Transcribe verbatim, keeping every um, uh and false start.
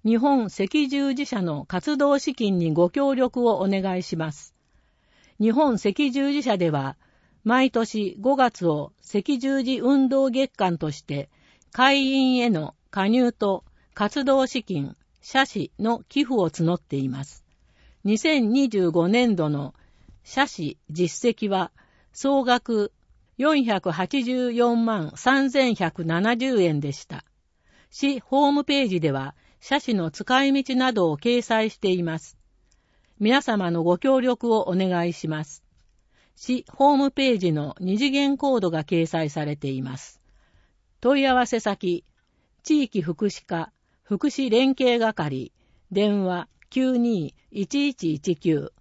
日本赤十字社の活動資金にご協力をお願いします。日本赤十字社では、毎年ごがつを赤十字運動月間として、会員への加入と活動資金、社誌の寄付を募っています。にせんにじゅうごねんどの社誌実績は、総額よんひゃくはちじゅうよんまんさんぜんひゃくななじゅうえんでした。市ホームページでは、社誌の使い道などを掲載しています。皆様のご協力をお願いします。市ホームページの二次元コードが掲載されています。問い合わせ先、地域福祉課、福祉連携係、電話 きゅうにーいちいちいちきゅう